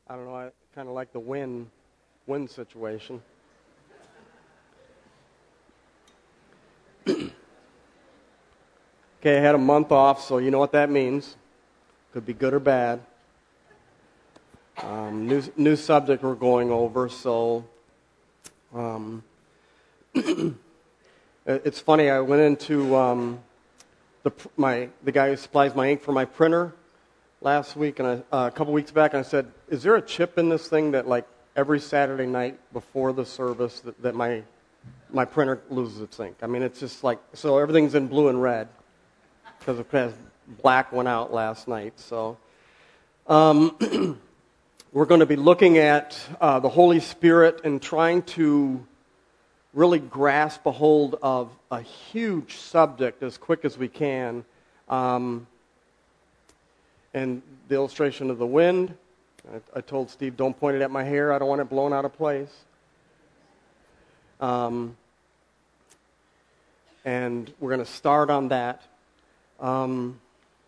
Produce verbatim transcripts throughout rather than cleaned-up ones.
I don't know, I kind of like the win, win situation. Okay, I had a month off, so you know what that means. Could be good or bad. Um, new, new subject we're going over, so um, it's funny, I went into um, the my the guy who supplies my ink for my printer last week, and I, uh, a couple weeks back, and I said, is there a chip in this thing that like every Saturday night before the service that, that my my printer loses its ink? I mean, it's just like, so everything's in blue and red because the black went out last night. So um, we're going to be looking at uh, the Holy Spirit and trying to really grasp a hold of a huge subject as quick as we can. Um, and the illustration of the wind, I, I told Steve, don't point it at my hair. I don't want it blown out of place. Um, and we're going to start on that. Um,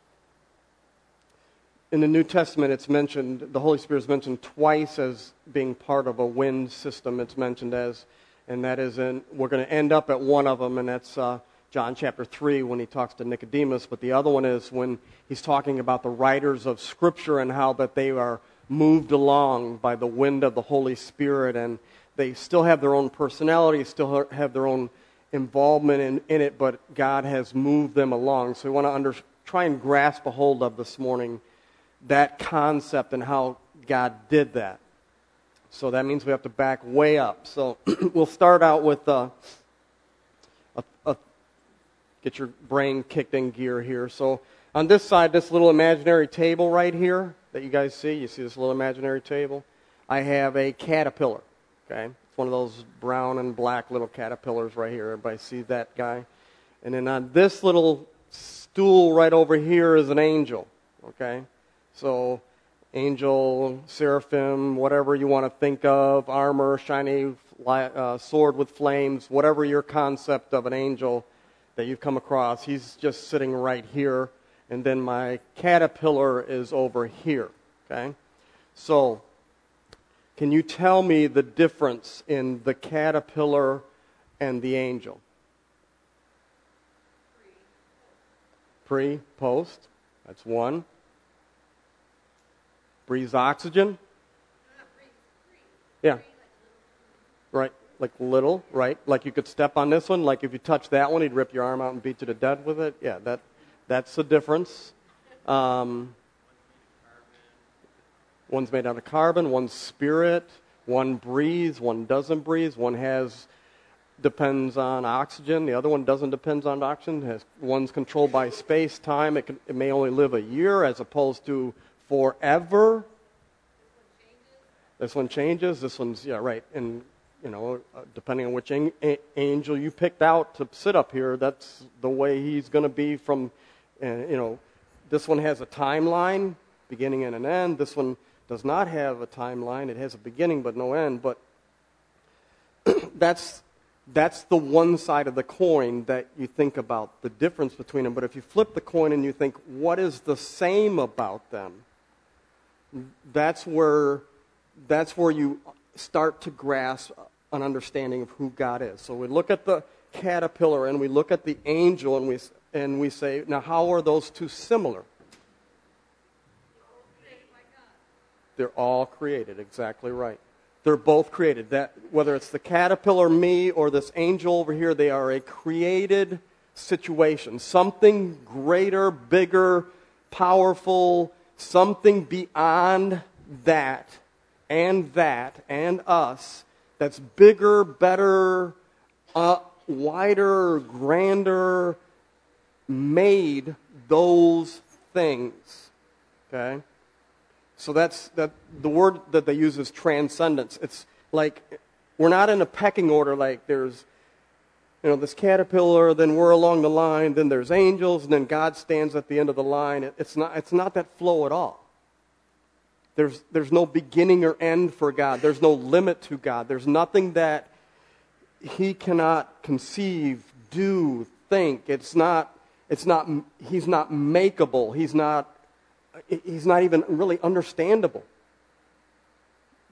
in the New Testament, it's mentioned, the Holy Spirit is mentioned twice as being part of a wind system. It's mentioned as, and that is in, we're going to end up at one of them, and that's uh, John chapter three when he talks to Nicodemus. But the other one is when he's talking about the writers of Scripture and how that they are moved along by the wind of the Holy Spirit, and they still have their own personality, still have their own involvement in, in it, but God has moved them along. So we want to under, try and grasp a hold of this morning that concept and how God did that. So that means we have to back way up. So we'll start out with uh, a, a, get your brain kicked in gear here. So on this side, this little imaginary table right here that you guys see, you see this little imaginary table? I have a caterpillar, okay? It's one of those brown and black little caterpillars right here. Everybody see that guy? And then on this little stool right over here is an angel, okay? So angel, seraphim, whatever you want to think of, armor, shiny uh, sword with flames, whatever your concept of an angel that you've come across, he's just sitting right here. And then my caterpillar is over here, okay? So, can you tell me the difference in the caterpillar and the angel? Pre, post, that's one. Breathes oxygen? Yeah. Right, like little, right? Like you could step on this one, like if you touch that one, he'd rip your arm out and beat you to death with it. Yeah, that that's the difference. Um, one's made out of carbon, one's spirit, one breathes, one doesn't breathe, one has depends on oxygen, the other one doesn't depend on oxygen. Has, one's controlled by space, time, it, can, it may only live a year as opposed to forever. This one changes. This one's, yeah, right. And, you know, uh, depending on which ang- a- angel you picked out to sit up here, that's the way he's going to be from, uh, you know, this one has a timeline, beginning and an end. This one does not have a timeline. It has a beginning but no end. But that's that's the one side of the coin that you think about, the difference between them. But if you flip the coin and you think, what is the same about them? That's where that's where you start to grasp an understanding of who God is. So we look at the caterpillar and we look at the angel and we and we say, now how are those two similar? They're all created, exactly right. They're both created. That whether it's the caterpillar, me, or this angel over here, they are a created situation. Something greater, bigger, powerful, something beyond that and that and us that's bigger, better, uh, wider, grander, made those things. Okay? So that's that. The word that they use is transcendence. It's like we're not in a pecking order. Like there's, you know, this caterpillar, then we're along the line, then there's angels, and then God stands at the end of the line. It, it's not. It's not that flow at all. There's there's no beginning or end for God. There's no limit to God. There's nothing that He cannot conceive, do, think. It's not. It's not. He's not makeable. He's not. He's not even really understandable.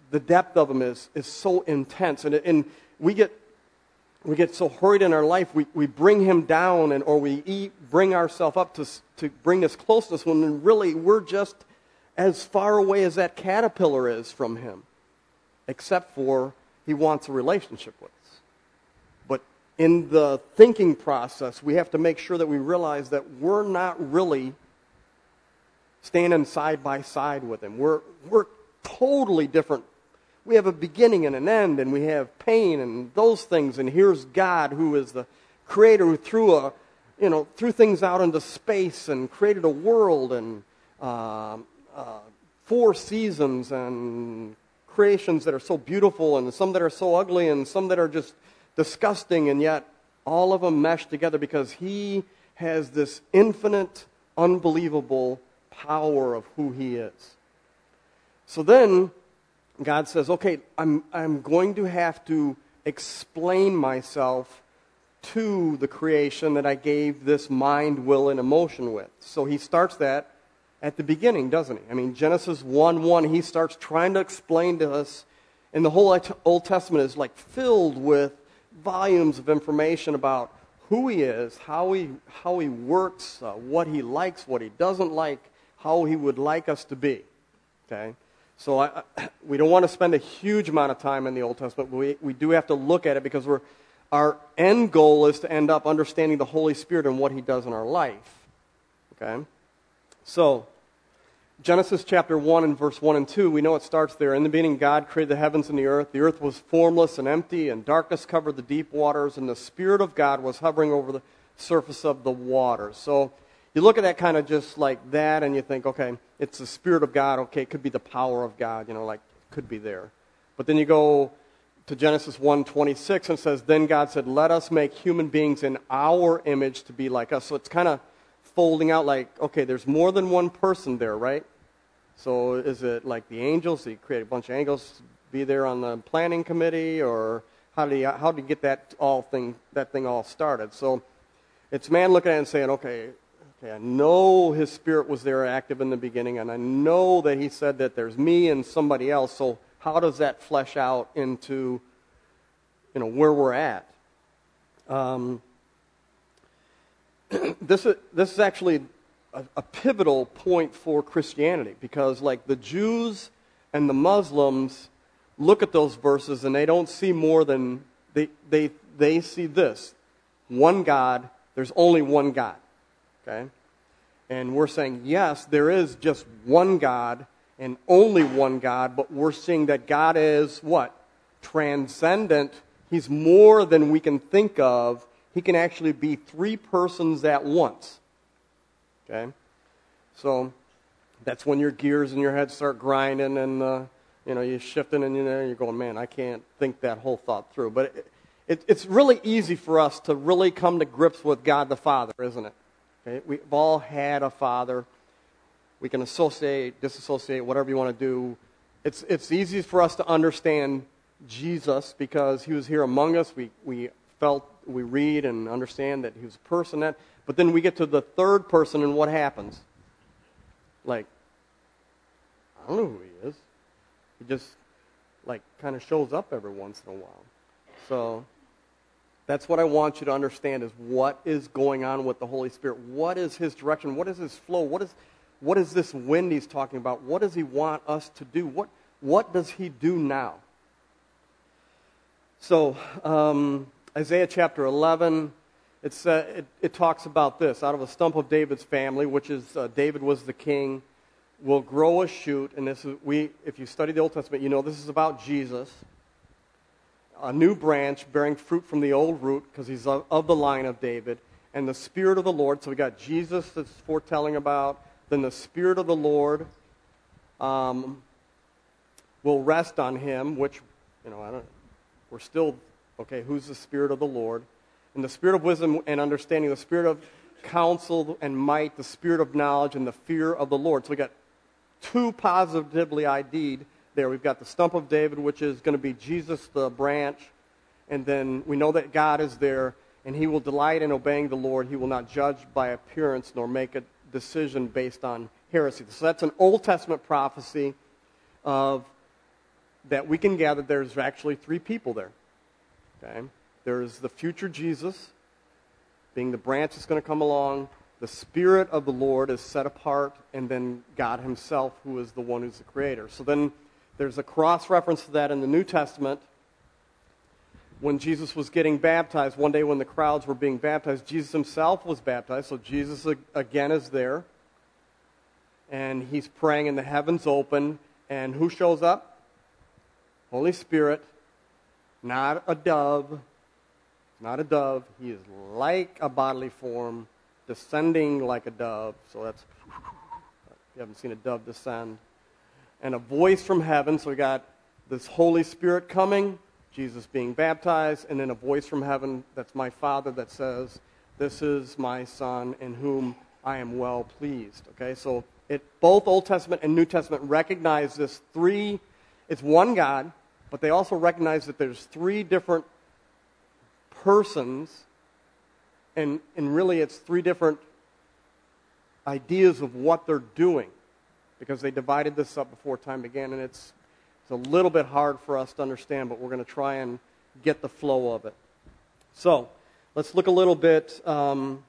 the depth of them is, is so intense. And, and we get we get so hurried in our life, we, we bring him down, and or we eat, bring ourselves up to, to bring this closeness when really we're just as far away as that caterpillar is from him, except for he wants a relationship with us. But in the thinking process, we have to make sure that we realize that we're not really standing side by side with him. We're we're totally different. We have a beginning and an end, and we have pain and those things. And here's God, who is the creator, who threw a, you know, threw things out into space and created a world and uh, uh, four seasons and creations that are so beautiful, and some that are so ugly, and some that are just disgusting, and yet all of them mesh together because he has this infinite, unbelievable power of who he is. So then God says, okay, I'm I'm going to have to explain myself to the creation that I gave this mind, will, and emotion with. So he starts that at the beginning, doesn't he? I mean, Genesis one one, he starts trying to explain to us, and the whole Old Testament is like filled with volumes of information about who he is, how he how he works, uh, what he likes, what he doesn't like, how he would like us to be. Okay? So I, we don't want to spend a huge amount of time in the Old Testament, but we, we do have to look at it because we're, our end goal is to end up understanding the Holy Spirit and what he does in our life. Okay? So, Genesis chapter one and verse one and two, we know it starts there. In the beginning, God created the heavens and the earth. The earth was formless and empty, and darkness covered the deep waters, and the Spirit of God was hovering over the surface of the waters. So, you look at that kind of just like that, and you think, okay, it's the Spirit of God. Okay, it could be the power of God, you know, like, could be there. But then you go to Genesis one twenty-six, and it says, then God said, let us make human beings in our image to be like us. So it's kind of folding out like, okay, there's more than one person there, right? So is it like the angels? So you create a bunch of angels to be there on the planning committee, or how do you, how do you get that all thing, that thing all started? So it's man looking at it and saying, okay, Okay, I know his Spirit was there active in the beginning, and I know that he said that there's me and somebody else, so how does that flesh out into, you know, where we're at? Um, this, is, this is actually a, a pivotal point for Christianity, because like the Jews and the Muslims look at those verses and they don't see more than, they, they, they see this, one God, there's only one God. Okay? And we're saying, yes, there is just one God and only one God, but we're seeing that God is what? Transcendent. He's more than we can think of. He can actually be three persons at once. Okay? So that's when your gears in your head start grinding, and uh, you know, you're shifting, and you know, you're going, man, I can't think that whole thought through. But it, it, it's really easy for us to really come to grips with God the Father, isn't it? Okay? We've all had a father. We can associate, disassociate, whatever you want to do. It's it's easy for us to understand Jesus because he was here among us. We we felt, we read and understand that he was a person. That, but then we get to the third person, and what happens? Like, I don't know who he is. He just, like, kind of shows up every once in a while. So that's what I want you to understand, is what is going on with the Holy Spirit. What is his direction? What is his flow? What is what is this wind he's talking about? What does he want us to do? What what does he do now? So um, Isaiah chapter eleven, it's, uh, it, it talks about this. Out of a stump of David's family, which is uh, David was the king, will grow a shoot. And this is, we, if you study the Old Testament, you know this is about Jesus. A new branch bearing fruit from the old root, because he's of, of the line of David. And the Spirit of the Lord, so we got Jesus that's foretelling about. Then the Spirit of the Lord um, will rest on him, which, you know, I don't, we're still, okay, who's the Spirit of the Lord? And the Spirit of wisdom and understanding, the Spirit of counsel and might, the Spirit of knowledge and the fear of the Lord. So we got two positively ID'd there. We've got the stump of David, which is going to be Jesus, the branch. And then we know that God is there, and he will delight in obeying the Lord. He will not judge by appearance nor make a decision based on heresy. So that's an Old Testament prophecy of that we can gather there's actually three people there. Okay? There's the future Jesus, being the branch that's going to come along. The Spirit of the Lord is set apart, and then God himself, who is the one who's the creator. So then there's a cross-reference to that in the New Testament. When Jesus was getting baptized, one day when the crowds were being baptized, Jesus himself was baptized. So Jesus again is there, and he's praying, and the heavens open, and who shows up? Holy Spirit, not a dove, not a dove. He is like a bodily form, descending like a dove. So that's, you haven't seen a dove descend. And a voice from heaven. So we got this Holy Spirit coming, Jesus being baptized, and then a voice from heaven, that's my Father, that says, this is my Son in whom I am well pleased. Okay, so it, both Old Testament and New Testament recognize this three, it's one God, but they also recognize that there's three different persons, and, and really it's three different ideas of what they're doing, because they divided this up before time began, and it's, it's a little bit hard for us to understand, but we're going to try and get the flow of it. So, let's look a little bit um,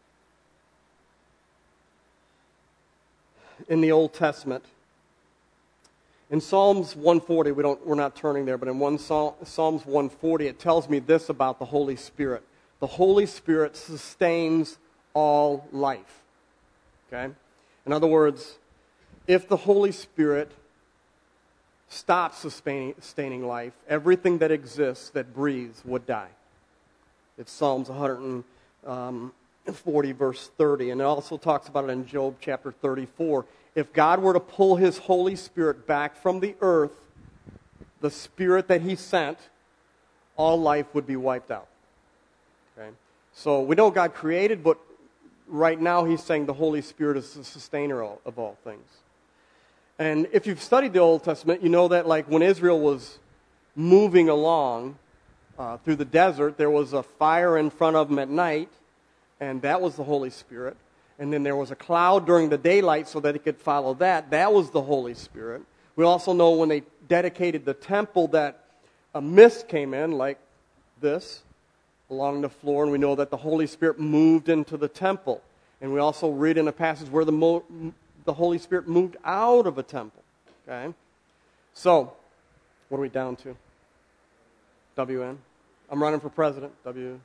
in the Old Testament. In Psalms one forty, we don't, we're not turning there, but in one Psalms one forty, it tells me this about the Holy Spirit. The Holy Spirit sustains all life. Okay? In other words, if the Holy Spirit stops sustaining, sustaining life, everything that exists, that breathes, would die. It's Psalms one forty, verse thirty, and it also talks about it in Job chapter thirty-four. If God were to pull his Holy Spirit back from the earth, the Spirit that he sent, all life would be wiped out. Okay? So we know God created, but right now he's saying the Holy Spirit is the sustainer of all things. And if you've studied the Old Testament, you know that like when Israel was moving along uh, through the desert, there was a fire in front of them at night, and that was the Holy Spirit. And then there was a cloud during the daylight so that he could follow that. That was the Holy Spirit. We also know when they dedicated the temple that a mist came in like this along the floor, and we know that the Holy Spirit moved into the temple. And we also read in a passage where the, mo- the Holy Spirit moved out of a temple. Okay? So, what are we down to? W N? I'm running for president. W.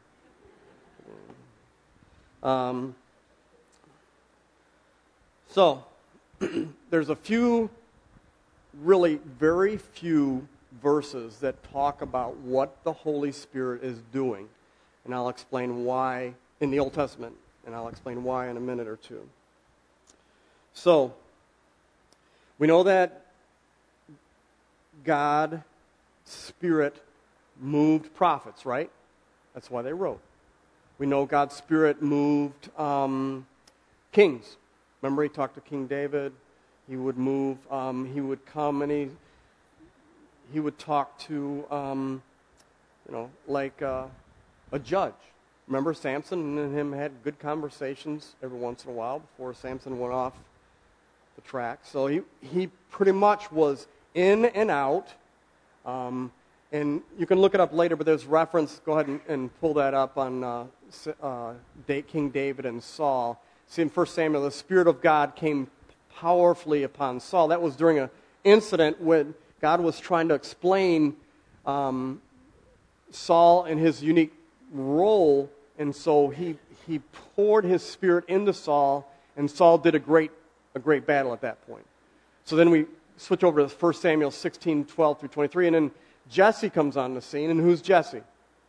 Um... So, there's a few, really very few verses that talk about what the Holy Spirit is doing. And I'll explain why in the Old Testament, and I'll explain why in a minute or two. So, we know that God, Spirit, moved prophets, right? That's why they wrote. We know God's Spirit moved um, kings. Remember, he talked to King David. He would move. Um, he would come and he he would talk to, um, you know, like uh, a judge. Remember, Samson and him had good conversations every once in a while before Samson went off the track. So he he pretty much was in and out. Um, and you can look it up later, but there's reference. Go ahead and, and pull that up on uh, uh, King David and Saul. See, in First Samuel, the Spirit of God came powerfully upon Saul. That was during an incident when God was trying to explain um, Saul and his unique role, and so he he poured his Spirit into Saul, and Saul did a great a great battle at that point. So then we switch over to First Samuel sixteen, twelve through twenty-three, and then Jesse comes on the scene, and who's Jesse?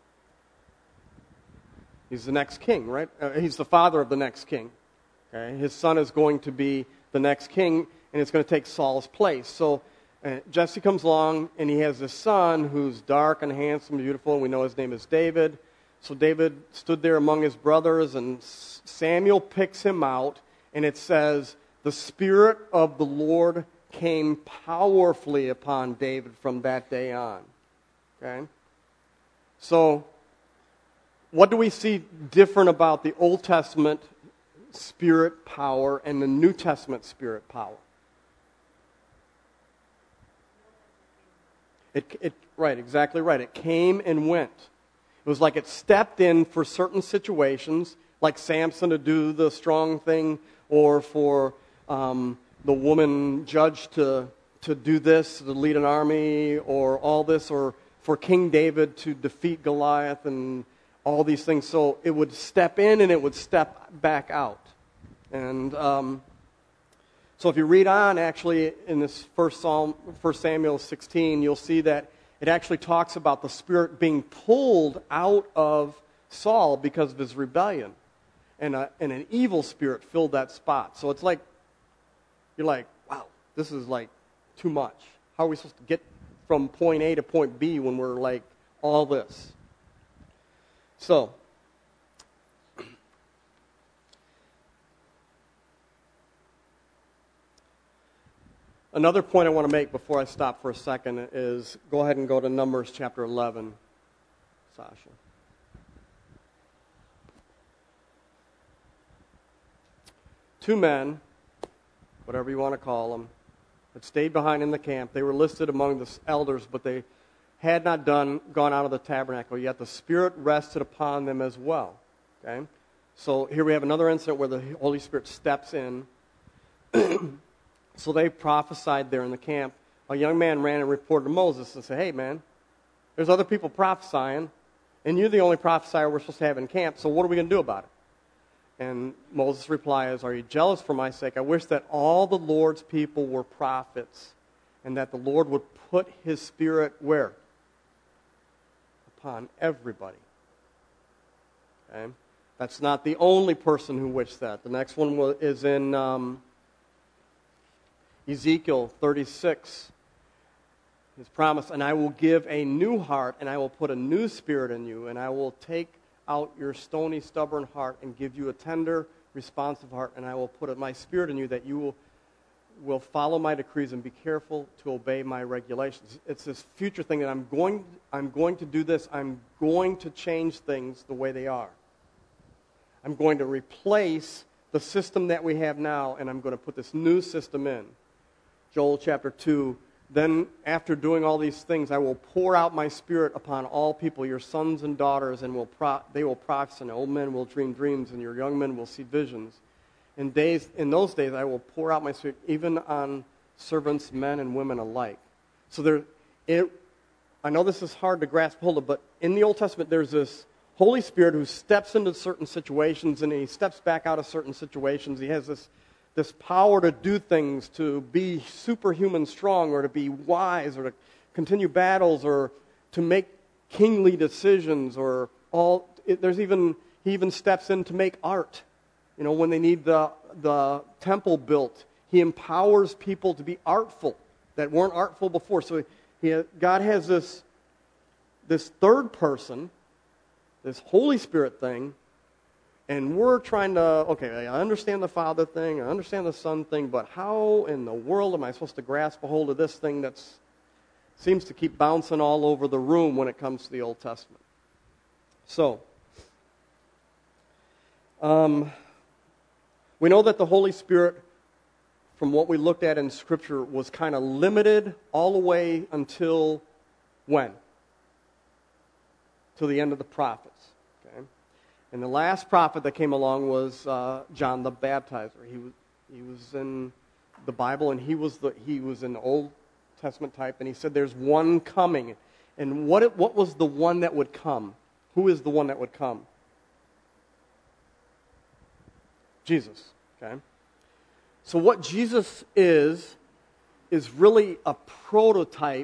He's the next king, right? Uh, he's the father of the next king. Okay? His son is going to be the next king, and it's going to take Saul's place. So uh, Jesse comes along, and he has this son who's dark and handsome, beautiful, and we know his name is David. So David stood there among his brothers, and Samuel picks him out, and it says, the Spirit of the Lord came powerfully upon David from that day on. Okay? So, what do we see different about the Old Testament Spirit power and the New Testament Spirit power? It, it, right, exactly right. It came and went. It was like it stepped in for certain situations, like Samson to do the strong thing, or for um, the woman judge to, to do this, to lead an army, or all this, or for King David to defeat Goliath and all these things. So it would step in and it would step back out. And um, so if you read on, actually, in this first Psalm, First Samuel sixteen, you'll see that it actually talks about the Spirit being pulled out of Saul because of his rebellion. And, a, and an evil spirit filled that spot. So it's like, you're like, wow, this is like too much. How are we supposed to get from point A to point B when we're like all this? So, another point I want to make before I stop for a second is go ahead and go to Numbers chapter eleven, Sasha. Two men, whatever you want to call them, had stayed behind in the camp. They were listed among the elders, but they had not done gone out of the tabernacle, yet the Spirit rested upon them as well. Okay? So here we have another incident where the Holy Spirit steps in. So they prophesied there in the camp. A young man ran and reported to Moses and said, hey, man, there's other people prophesying, and you're the only prophesier we're supposed to have in camp, so what are we going to do about it? And Moses' reply is, are you jealous for my sake? I wish that all the Lord's people were prophets, and that the Lord would put his Spirit where? Upon everybody. Okay? That's not the only person who wished that. The next one is in um, Ezekiel thirty-six. His promise, and I will give a new heart, and I will put a new spirit in you, and I will take out your stony, stubborn heart and give you a tender, responsive heart, and I will put my Spirit in you that you will, will follow my decrees and be careful to obey my regulations. It's this future thing that I'm going, I'm going to do this. I'm going to change things the way they are. I'm going to replace the system that we have now, and I'm going to put this new system in. Joel chapter two, then after doing all these things, I will pour out my Spirit upon all people, your sons and daughters, and will pro- they will prophesy, and old men will dream dreams, and your young men will see visions. In days, in those days, I will pour out my Spirit even on servants, men and women alike. So there, it, I know this is hard to grasp hold of, but in the Old Testament, there's this Holy Spirit who steps into certain situations, and he steps back out of certain situations. He has this this power to do things, to be superhuman strong, or to be wise, or to continue battles, or to make kingly decisions, or all. It, there's even he even steps in to make art. You know, when they need the the temple built, he empowers people to be artful that weren't artful before. So he, God has this this third person, this Holy Spirit thing. And we're trying to, okay, I understand the Father thing, I understand the Son thing, but how in the world am I supposed to grasp a hold of this thing that seems to keep bouncing all over the room when it comes to the Old Testament? So, um, we know that the Holy Spirit, from what we looked at in Scripture, was kind of limited all the way until when? Till the end of the prophets. And the last prophet that came along was uh, John the Baptizer. He was he was in the Bible, and he was the he was an Old Testament type. And he said, "There's one coming." And what it, what was the one that would come? Who is the one that would come? Jesus. Okay. So what Jesus is is really a prototype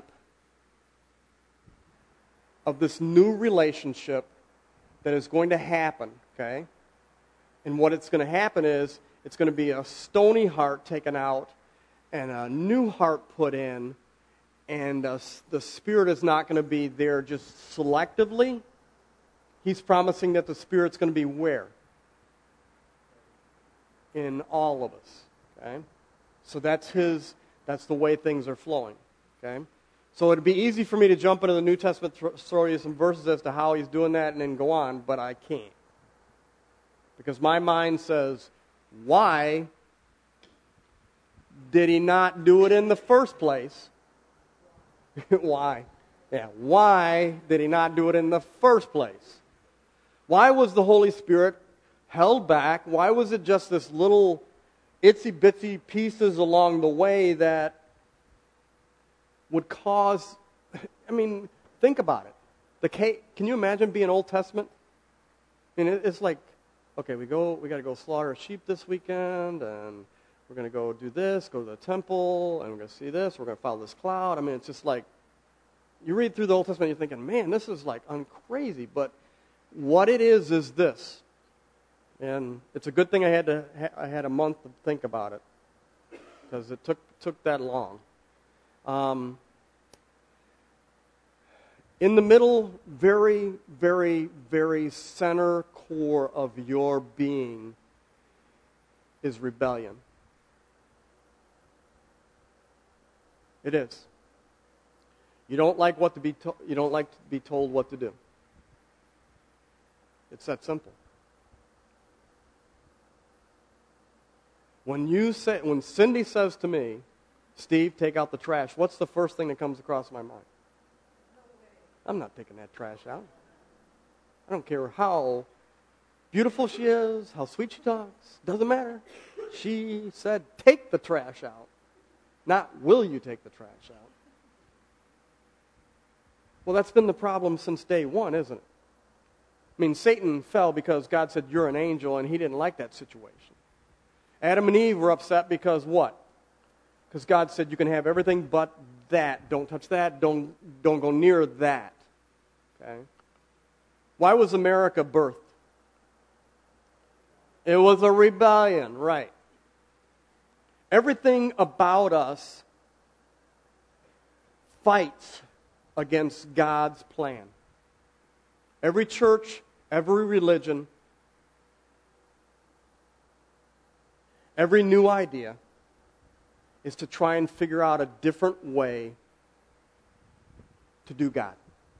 of this new relationship that is going to happen, okay? And what it's going to happen is it's going to be a stony heart taken out and a new heart put in, and uh, the Spirit is not going to be there just selectively. He's promising that the Spirit's going to be where? In all of us, okay? So that's his, that's the way things are flowing, okay? So it'd be easy for me to jump into the New Testament, throw you some verses as to how he's doing that and then go on, but I can't. Because my mind says, why did he not do it in the first place? Why? Yeah, why did he not do it in the first place? Why was the Holy Spirit held back? Why was it just this little itsy-bitsy pieces along the way that would cause, I mean, think about it. The Can you imagine being Old Testament? I mean, it's like, okay, we go, we got to go slaughter a sheep this weekend, and we're going to go do this, go to the temple, and we're going to see this, we're going to follow this cloud. I mean, it's just like, you read through the Old Testament, you're thinking, man, this is like uncrazy. But what it is is this, and it's a good thing I had to I had a month to think about it, because it took took that long. Um, in the middle, very, very, very center core of your being is rebellion. It is. You don't like what to be to- you don't like to be told what to do. It's that simple. When you say when Cindy says to me, "Steve, take out the trash," what's the first thing that comes across my mind? I'm not taking that trash out. I don't care how beautiful she is, how sweet she talks. Doesn't matter. She said, "Take the trash out." Not, "Will you take the trash out?" Well, that's been the problem since day one, isn't it? I mean, Satan fell because God said, "You're an angel," and he didn't like that situation. Adam and Eve were upset because what? Because God said, "You can have everything but that. Don't touch that. Don't, don't go near that." Okay? Why was America birthed? It was a rebellion, right. Everything about us fights against God's plan. Every church, every religion, every new idea is to try and figure out a different way to do God.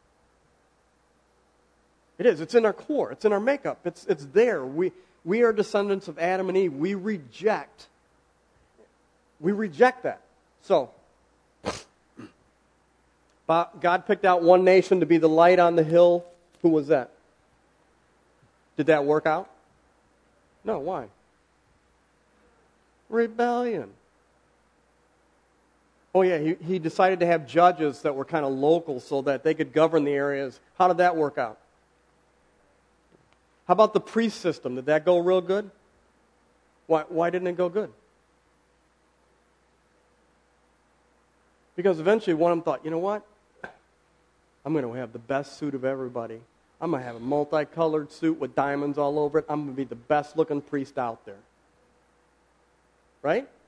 It is. It's in our core. It's in our makeup. It's, it's there. We, we are descendants of Adam and Eve. We reject. We reject that. So, God picked out one nation to be the light on the hill. Who was that? Did that work out? No, why? Rebellion. Oh yeah, he, he decided to have judges that were kind of local so that they could govern the areas. How did that work out? How about the priest system? Did that go real good? Why, why didn't it go good? Because eventually one of them thought, you know what? I'm going to have the best suit of everybody. I'm going to have a multicolored suit with diamonds all over it. I'm going to be the best looking priest out there. Right?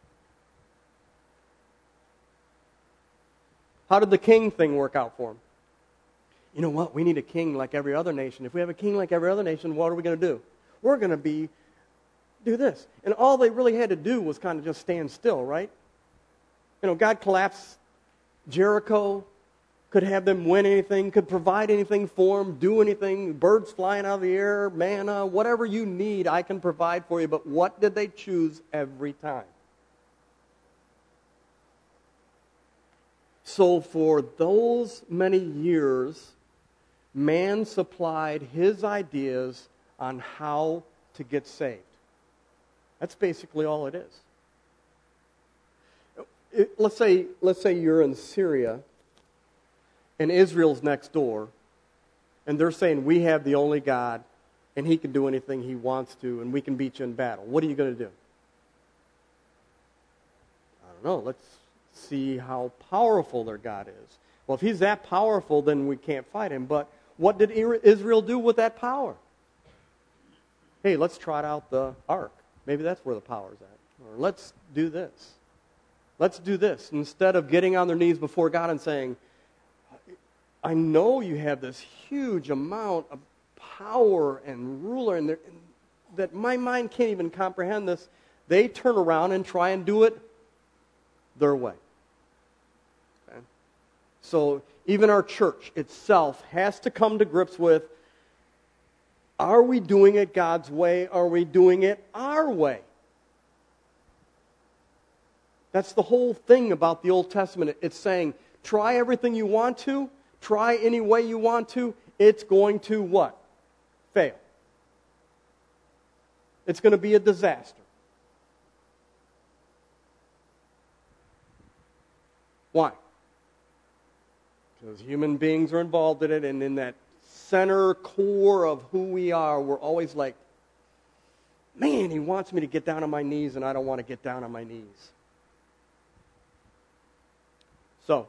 How did the king thing work out for him? You know what? We need a king like every other nation. If we have a king like every other nation, what are we going to do? We're going to be, do this. And all they really had to do was kind of just stand still, right? You know, God collapsed Jericho, could have them win anything, could provide anything for them, do anything, birds flying out of the air, manna, whatever you need, I can provide for you. But what did they choose every time? So for those many years, man supplied his ideas on how to get saved. That's basically all it is. It, let's say, let's say you're in Syria, and Israel's next door, and they're saying, we have the only God, and he can do anything he wants to, and we can beat you in battle. What are you going to do? I don't know. Let's see how powerful their God is. Well, if he's that powerful, then we can't fight him. But what did Israel do with that power? Hey, let's trot out the ark. Maybe that's where the power's at. Or let's do this. Let's do this. Instead of getting on their knees before God and saying, I know you have this huge amount of power and ruler and, and that my mind can't even comprehend this. They turn around and try and do it their way. Okay? So even our church itself has to come to grips with, are we doing it God's way? Are we doing it our way? That's the whole thing about the Old Testament. It's saying, try everything you want to, try any way you want to, it's going to what? Fail. It's going to be a disaster. Why? Because human beings are involved in it, and in that center core of who we are, we're always like, man, he wants me to get down on my knees, and I don't want to get down on my knees. So,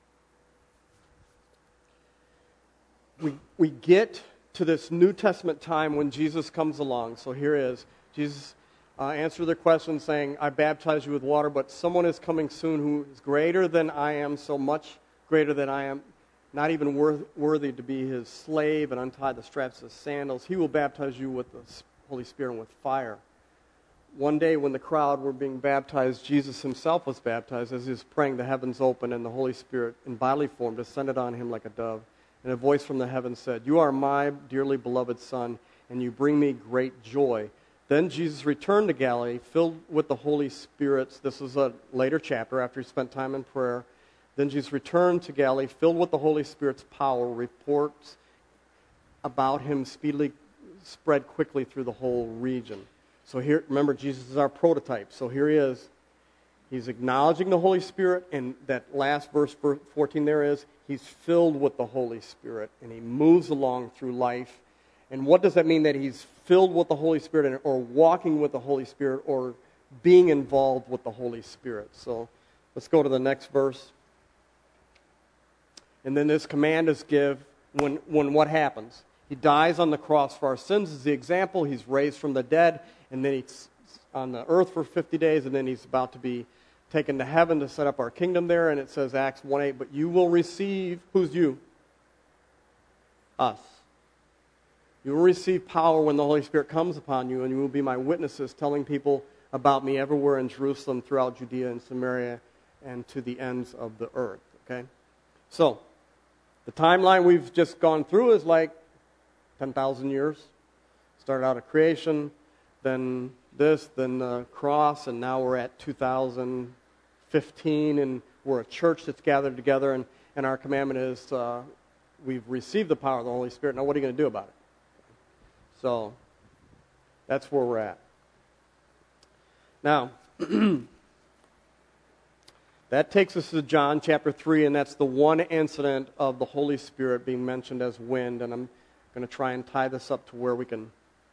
we, we get to this New Testament time when Jesus comes along. So here is, Jesus uh, answered their question saying, I baptize you with water, but someone is coming soon who is greater than I am, so much greater than I am, not even worth, worthy to be his slave and untie the straps of his sandals. He will baptize you with the Holy Spirit and with fire. One day when the crowd were being baptized, Jesus himself was baptized. As he was praying, the heavens opened and the Holy Spirit in bodily form descended on him like a dove. And a voice from the heavens said, You are my dearly beloved Son, and you bring me great joy. Then Jesus returned to Galilee, filled with the Holy Spirit. This is a later chapter after he spent time in prayer. Then Jesus returned to Galilee, filled with the Holy Spirit's power. Reports about him speedily spread quickly through the whole region. So here, remember, Jesus is our prototype. So here he is. He's acknowledging the Holy Spirit, and that last verse fourteen there is, he's filled with the Holy Spirit, and he moves along through life. And what does that mean, that he's filled with the Holy Spirit, or walking with the Holy Spirit, or being involved with the Holy Spirit? So let's go to the next verse. And then this command is given when, when what happens? He dies on the cross for our sins as the example. He's raised from the dead, and then he's on the earth for fifty days, and then he's about to be taken to heaven to set up our kingdom there. And it says, Acts one eight, but you will receive, who's you? Us. You will receive power when the Holy Spirit comes upon you, and you will be my witnesses, telling people about me everywhere in Jerusalem, throughout Judea and Samaria, and to the ends of the earth. Okay? So, the timeline we've just gone through is like ten thousand years. Started out at creation, then this, then the cross, and now we're at two thousand fifteen, and we're a church that's gathered together, and, and our commandment is uh, we've received the power of the Holy Spirit. Now what are you going to do about it? So, that's where we're at. Now, that takes us to John chapter three, and that's the one incident of the Holy Spirit being mentioned as wind, and I'm going to try and tie this up to where we can...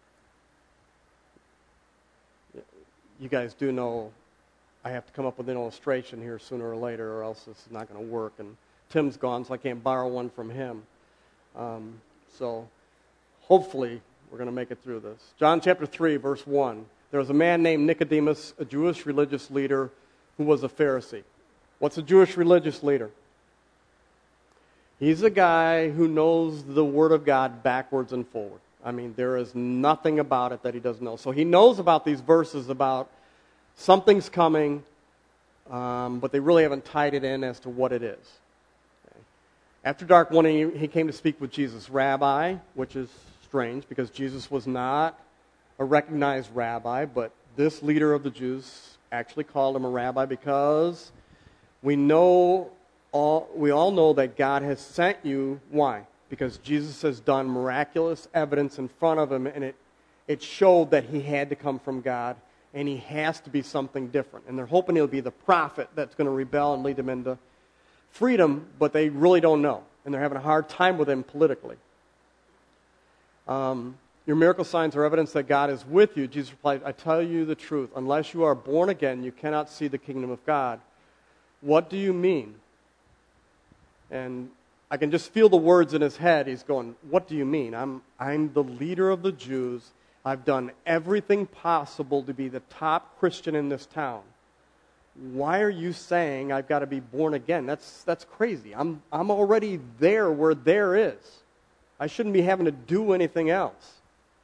You guys do know I have to come up with an illustration here sooner or later, or else this is not going to work, and Tim's gone, so I can't borrow one from him. Um, so, hopefully, we're going to make it through this. John chapter three, verse one. There was a man named Nicodemus, a Jewish religious leader, who was a Pharisee. What's a Jewish religious leader? He's a guy who knows the Word of God backwards and forward. I mean, there is nothing about it that he doesn't know. So he knows about these verses about something's coming, um, but they really haven't tied it in as to what it is. Okay. After dark one day, he came to speak with Jesus. Rabbi, which is strange because Jesus was not a recognized rabbi, but this leader of the Jews actually called him a rabbi because we know all, we all know that God has sent you. Why? Because Jesus has done miraculous evidence in front of him, and it, it showed that he had to come from God, and he has to be something different. And they're hoping he'll be the prophet that's going to rebel and lead them into freedom, but they really don't know, and they're having a hard time with him politically. Um, your miracle signs are evidence that God is with you. Jesus replied, I tell you the truth. Unless you are born again, you cannot see the kingdom of God. What do you mean? And I can just feel the words in his head. He's going, what do you mean? I'm, I'm the leader of the Jews. I've done everything possible to be the top Christian in this town. Why are you saying I've got to be born again? That's, that's crazy. I'm, I'm already there where there is. I shouldn't be having to do anything else.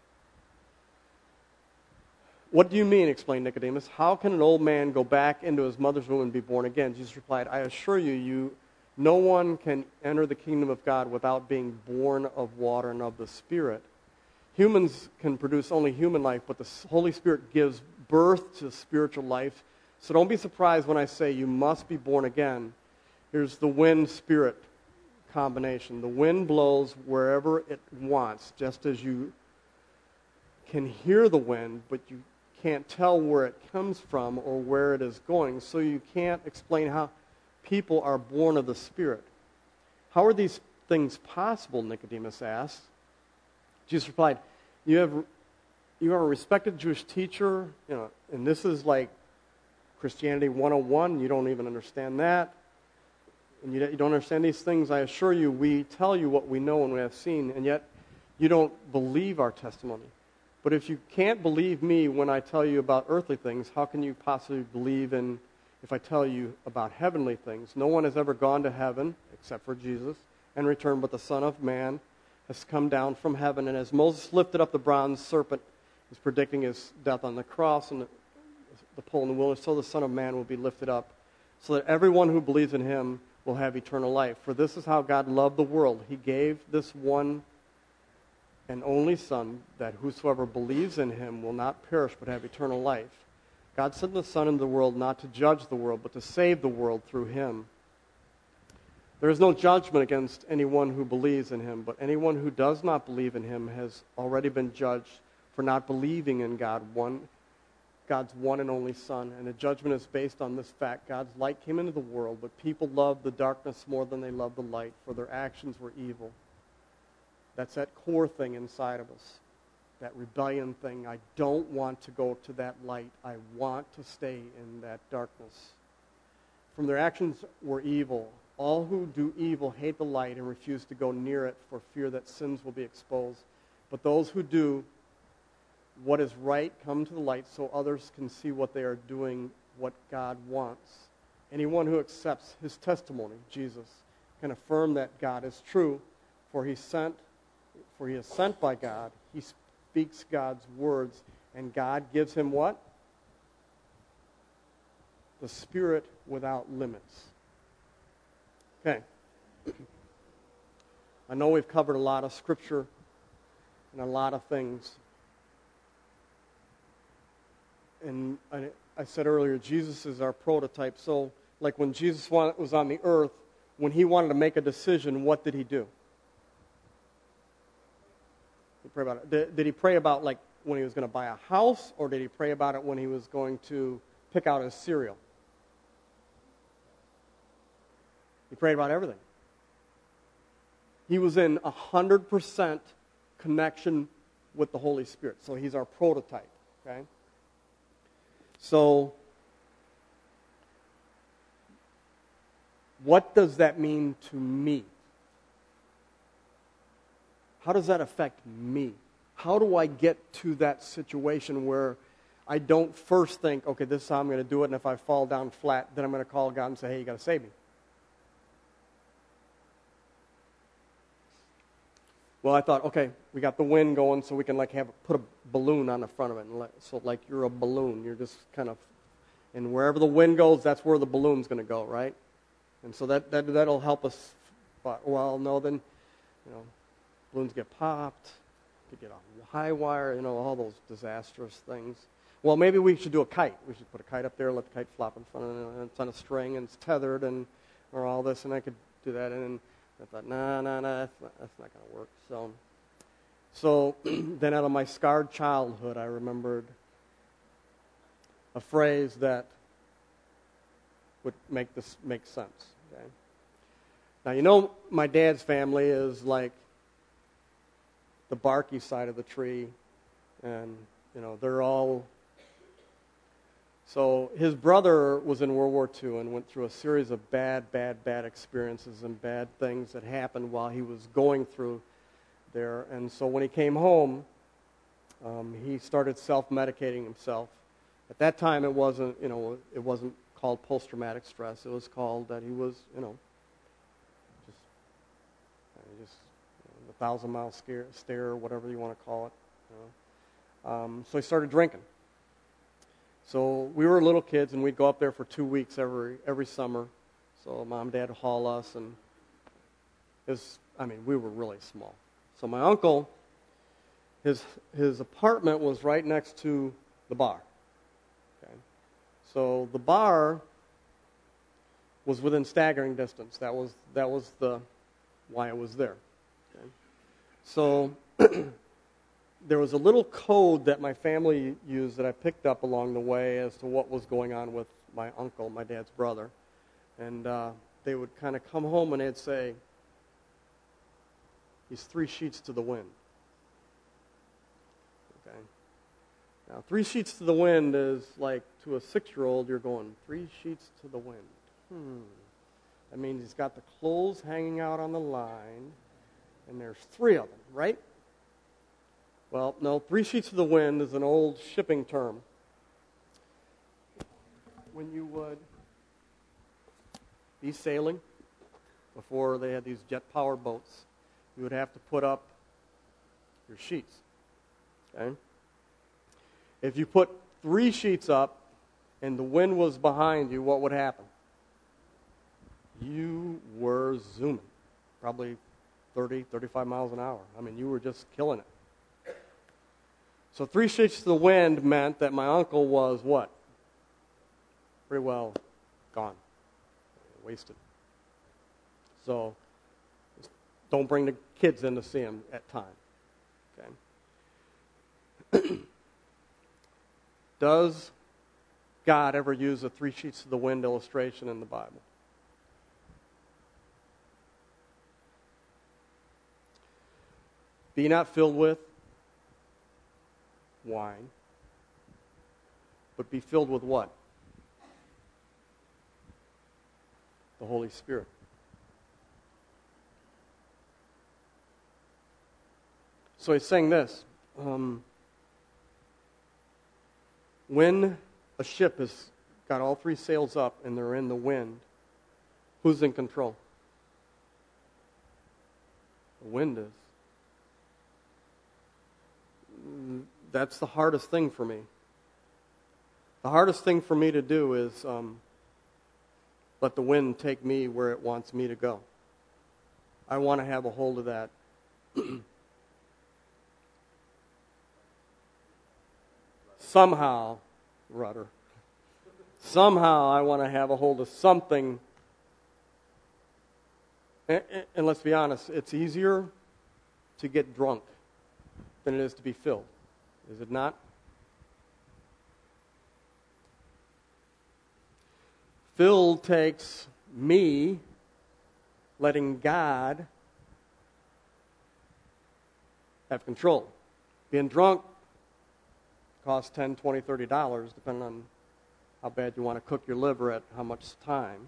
What do you mean, explained Nicodemus. How can an old man go back into his mother's womb and be born again? Jesus replied, I assure you, you no one can enter the kingdom of God without being born of water and of the Spirit. Humans can produce only human life, but the Holy Spirit gives birth to spiritual life. So don't be surprised when I say you must be born again. Here's the wind-spirit combination. The wind blows wherever it wants, just as you can hear the wind, but you can't tell where it comes from or where it is going. So you can't explain how people are born of the Spirit. How are these things possible, Nicodemus asked. Jesus replied, you have you are a respected Jewish teacher, you know, and this is like Christianity one oh one. You don't even understand that. And you don't understand these things. I assure you, we tell you what we know and we have seen, and yet you don't believe our testimony. But if you can't believe me when I tell you about earthly things, how can you possibly believe in if I tell you about heavenly things? No one has ever gone to heaven, except for Jesus, and returned, but the Son of Man has come down from heaven. And as Moses lifted up the bronze serpent, he's predicting his death on the cross and the, the pole in the wilderness, so the Son of Man will be lifted up, so that everyone who believes in him will have eternal life. For this is how God loved the world. He gave this one and only Son, that whosoever believes in him will not perish but have eternal life. God sent the Son into the world not to judge the world, but to save the world through him. There is no judgment against anyone who believes in him, but anyone who does not believe in him has already been judged for not believing in God, one, God's one and only Son. And the judgment is based on this fact. God's light came into the world, but people loved the darkness more than they loved the light, for their actions were evil. That's that core thing inside of us, that rebellion thing. I don't want to go to that light. I want to stay in that darkness. From their actions were evil. All who do evil hate the light and refuse to go near it for fear that sins will be exposed. But those who do what is right come to the light so others can see what they are doing, what God wants. Anyone who accepts his testimony, Jesus, can affirm that God is true, for he sent, for he is sent by God. He speaks God's words, and God gives him what? The Spirit without limits. Okay. I know we've covered a lot of Scripture and a lot of things. And I, I said earlier, Jesus is our prototype. So, like when Jesus was on the earth, when he wanted to make a decision, what did he do? He prayed about it. Did, did he pray about like when he was going to buy a house, or did he pray about it when he was going to pick out his cereal? He prayed about everything. He was in one hundred percent connection with the Holy Spirit. So he's our prototype, okay? So, what does that mean to me? How does that affect me? How do I get to that situation where I don't first think, okay, this is how I'm going to do it, and if I fall down flat, then I'm going to call God and say, hey, you got to save me. Well, I thought, okay, we got the wind going, so we can like have put a balloon on the front of it, and let, so like you're a balloon, you're just kind of, and wherever the wind goes, that's where the balloon's going to go, right? And so that that that'll help us. But well, no, then, you know, balloons get popped, you get a high wire, you know, all those disastrous things. Well, maybe we should do a kite. We should put a kite up there, let the kite flop in front of it, and it's on a string and it's tethered, and or all this, and I could do that, and I thought, nah, nah, nah, that's not, that's not going to work. So, so then out of my scarred childhood, I remembered a phrase that would make this make sense. Okay? Now, you know, my dad's family is like the barky side of the tree, and, you know, they're all... So his brother was in World War Two and went through a series of bad, bad, bad experiences and bad things that happened while he was going through there. And so when he came home, um, he started self-medicating himself. At that time, it wasn't, you know, it wasn't called post-traumatic stress. It was called that he was, you know, just, uh, just you know, the thousand-mile stare, stare, or whatever you want to call it. You know. um, so he started drinking. So we were little kids, and we'd go up there for two weeks every every summer. So mom and dad would haul us, and it was, I mean, we were really small. So my uncle, his his apartment was right next to the bar. Okay, so the bar was within staggering distance. That was that was the why it was there. Okay? So there was a little code that my family used that I picked up along the way as to what was going on with my uncle, my dad's brother. And uh, they would kind of come home and they'd say, he's three sheets to the wind. Okay. Now, three sheets to the wind is like, to a six-year-old, you're going, three sheets to the wind. Hmm. That means he's got the clothes hanging out on the line, and there's three of them, right? Well, no, three sheets to the wind is an old shipping term. When you would be sailing, before they had these jet-powered boats, you would have to put up your sheets. Okay? If you put three sheets up and the wind was behind you, what would happen? You were zooming, probably thirty, thirty-five miles an hour. I mean, you were just killing it. So three sheets to the wind meant that my uncle was what? Pretty well gone, wasted. So don't bring the kids in to see him at time. Okay. Does God ever use a three sheets to the wind illustration in the Bible? Be not filled with wine, but be filled with what? The Holy Spirit. So he's saying this. Um, when a ship has got all three sails up and they're in the wind, who's in control? The wind is. That's the hardest thing for me. The hardest thing for me to do is um, let the wind take me where it wants me to go. I want to have a hold of that. Somehow, rudder. Somehow I want to have a hold of something. And, and let's be honest, it's easier to get drunk than it is to be filled. Is it not? Filled takes me letting God have control. Being drunk costs ten, twenty, thirty dollars, depending on how bad you want to cook your liver at how much time.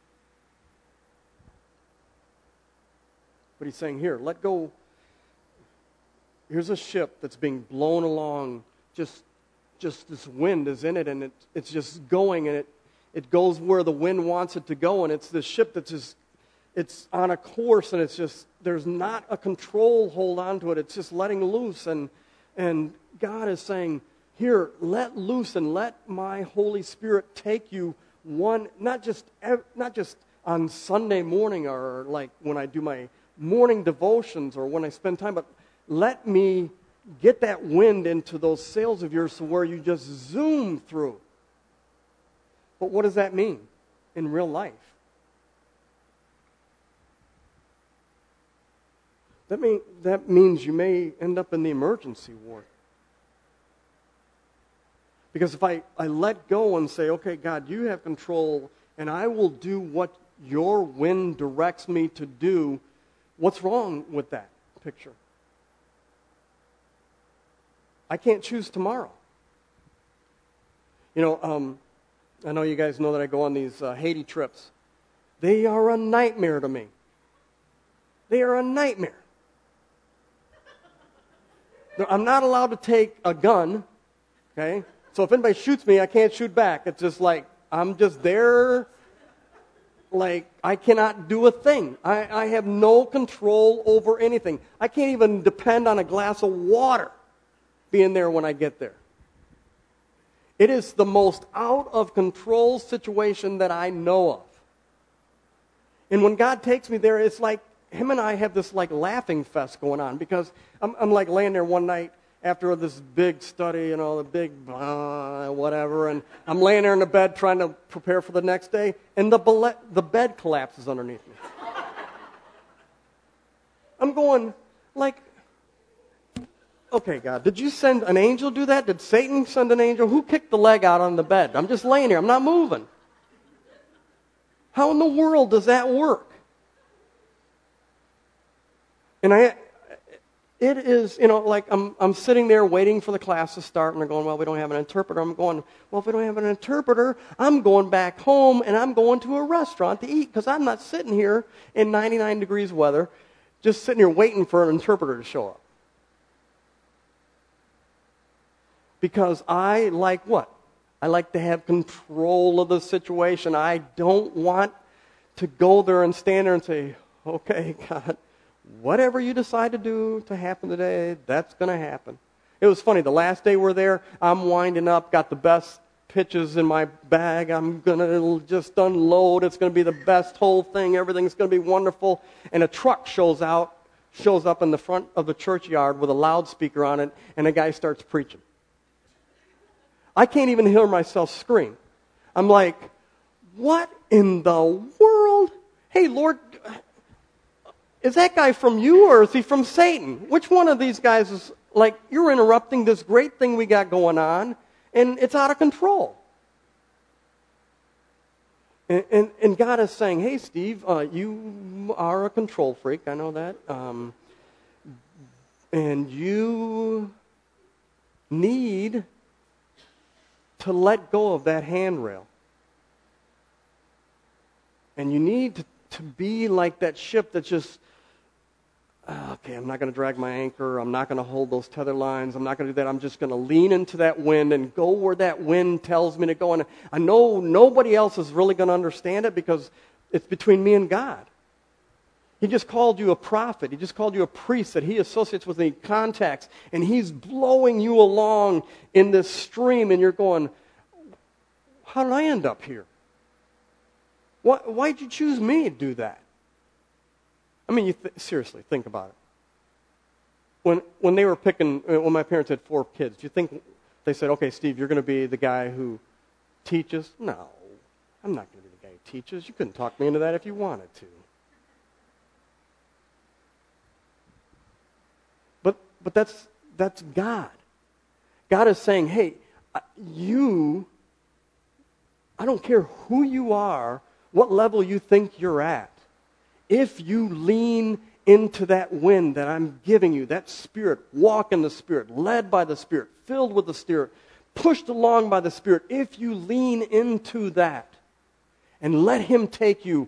But he's saying here, let go. Here's a ship that's being blown along. Just, just this wind is in it, and it, it's just going, and it, it goes where the wind wants it to go, and it's this ship that's just, it's on a course, and it's just, there's not a control hold on to it. It's just letting loose, and and God is saying, here, let loose and let my Holy Spirit take you one, not just not just on Sunday morning or like when I do my morning devotions or when I spend time, but let me get that wind into those sails of yours to where you just zoom through. But what does that mean in real life? That mean that means you may end up in the emergency ward. Because if I, I let go and say, okay, God, you have control, and I will do what your wind directs me to do, what's wrong with that picture? I can't choose tomorrow. You know, um, I know you guys know that I go on these uh, Haiti trips. They are a nightmare to me. They are a nightmare. I'm not allowed to take a gun, okay? So if anybody shoots me, I can't shoot back. It's just like, I'm just there, like, I cannot do a thing. I, I have no control over anything. I can't even depend on a glass of water being there when I get there. It is the most out-of-control situation that I know of. And when God takes me there, it's like him and I have this, like, laughing fest going on because I'm, I'm like, laying there one night, after this big study, you know, the big blah, whatever, and I'm laying there in the bed trying to prepare for the next day, and the, bele- the bed collapses underneath me. I'm going, like, okay, God, did you send an angel do that? Did Satan send an angel? Who kicked the leg out on the bed? I'm just laying here. I'm not moving. How in the world does that work? And I, it is, you know, like I'm I'm sitting there waiting for the class to start, and they're going, well, we don't have an interpreter. I'm going, well, if we don't have an interpreter, I'm going back home, and I'm going to a restaurant to eat, because I'm not sitting here in ninety-nine degrees weather, just sitting here waiting for an interpreter to show up. Because I like what? I like to have control of the situation. I don't want to go there and stand there and say, okay, God, whatever you decide to do to happen today, that's going to happen. It was funny. The last day we're there, I'm winding up, got the best pitches in my bag. I'm going to just unload. It's going to be the best whole thing. Everything's going to be wonderful. And a truck shows out, shows up in the front of the churchyard with a loudspeaker on it, and a guy starts preaching. I can't even hear myself scream. I'm like, what in the world? Hey, Lord, is that guy from you or is he from Satan? Which one of these guys is, like, you're interrupting this great thing we got going on, and it's out of control. And, and, and God is saying, hey, Steve, uh, you are a control freak. I know that. Um, and you need to let go of that handrail. And you need to, to be like that ship that's just, uh, okay, I'm not going to drag my anchor. I'm not going to hold those tether lines. I'm not going to do that. I'm just going to lean into that wind and go where that wind tells me to go. And I know nobody else is really going to understand it because it's between me and God. He just called you a prophet. He just called you a priest that he associates with the contacts. And he's blowing you along in this stream. And you're going, how did I end up here? Why, why'd you choose me to do that? I mean, you th- seriously, think about it. When when they were picking, when my parents had four kids, do you think they said, okay, Steve, you're going to be the guy who teaches? No, I'm not going to be the guy who teaches. You couldn't talk me into that if you wanted to. But but that's that's God. God is saying, hey, you, I don't care who you are, what level you think you're at. If you lean into that wind that I'm giving you, that Spirit, walk in the Spirit, led by the Spirit, filled with the Spirit, pushed along by the Spirit, if you lean into that and let Him take you,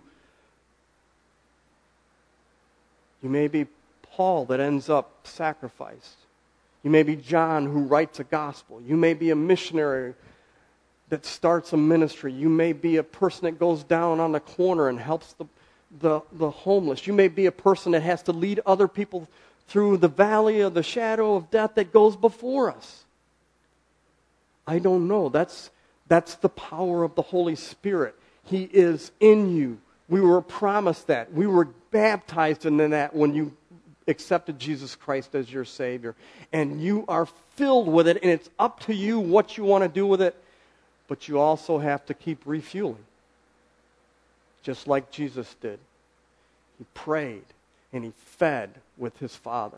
you may be Paul that ends up sacrificed. You may be John who writes a gospel. You may be a missionary that starts a ministry. You may be a person that goes down on the corner and helps the, the, the homeless. You may be a person that has to lead other people through the valley of the shadow of death that goes before us. I don't know. That's, that's the power of the Holy Spirit. He is in you. We were promised that. We were baptized in that when you accepted Jesus Christ as your Savior. And you are filled with it, and it's up to you what you want to do with it. But you also have to keep refueling. Just like Jesus did. He prayed and he fed with his Father.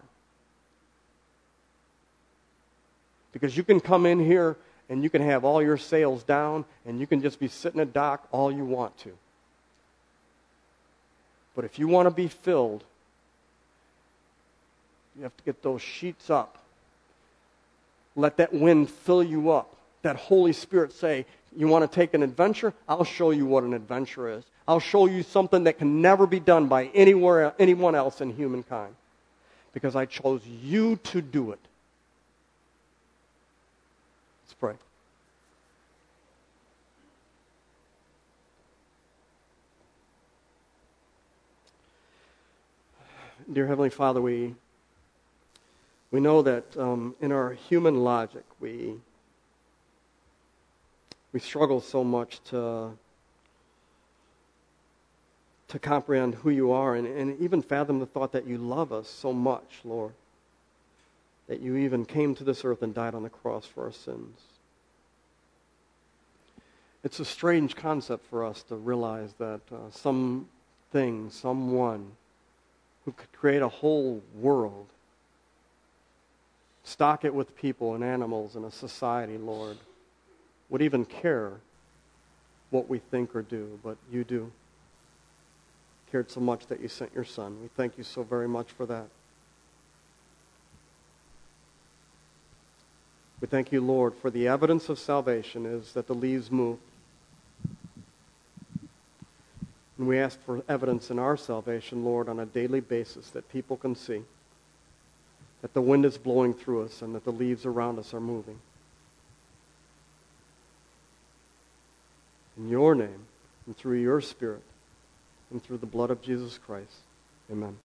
Because you can come in here and you can have all your sails down and you can just be sitting at dock all you want to. But if you want to be filled, you have to get those sheets up. Let that wind fill you up. That Holy Spirit say, you want to take an adventure? I'll show you what an adventure is. I'll show you something that can never be done by anywhere, anyone else in humankind. Because I chose you to do it. Let's pray. Dear Heavenly Father, we, we know that um, in our human logic, we... We struggle so much to, to comprehend who you are and, and even fathom the thought that you love us so much, Lord. that you even came to this earth and died on the cross for our sins. It's a strange concept for us to realize that uh, something, someone who could create a whole world, stock it with people and animals and a society, Lord, would even care what we think or do, but you do. Cared so much that you sent your Son. We thank you so very much for that. We thank you, Lord, for the evidence of salvation is that the leaves move. And we ask for evidence in our salvation, Lord, on a daily basis that people can see that the wind is blowing through us and that the leaves around us are moving. In your name, and through your Spirit, and through the blood of Jesus Christ, amen.